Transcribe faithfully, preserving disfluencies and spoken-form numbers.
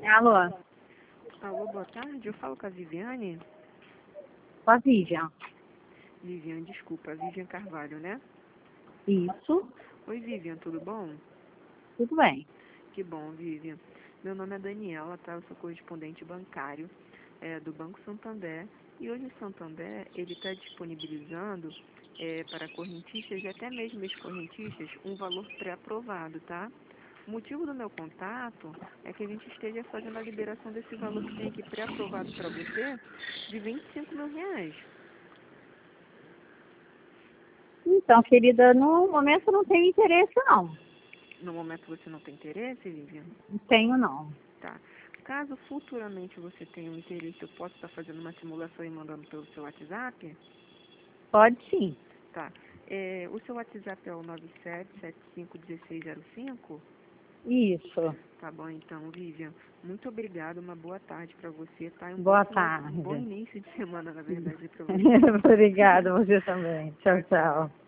Alô, Alô, boa tarde. Eu falo com a Viviane. com a Vivian. Viviane, desculpa, a Vivian Carvalho, né? Isso, Oi, Vivian, tudo bom? tudo bem. Que bom, Vivian. Meu nome é Daniela, tá? Eu sou correspondente bancário é, do Banco Santander. E hoje o Santander, ele está disponibilizando é, para correntistas e até mesmo ex-correntistas um valor pré-aprovado, tá? O motivo do meu contato é que a gente esteja fazendo a liberação desse valor que tem aqui pré-aprovado para você de vinte e cinco mil reais. Então, querida, no momento não tenho interesse, não. No momento você não tem interesse, Vivian? Não tenho, não. Tá. Caso futuramente você tenha um interesse, eu posso estar fazendo uma simulação e mandando pelo seu WhatsApp? Pode sim. Tá. É, o seu WhatsApp é o nove sete sete cinco um seis zero cinco? Isso. Tá bom, então, Vivian. Muito obrigada, uma boa tarde para você, tá? E um bom Boa final, um bom tarde. início de semana, na verdade, para você. Obrigada, você também. Tchau, Tchau, tchau. tchau.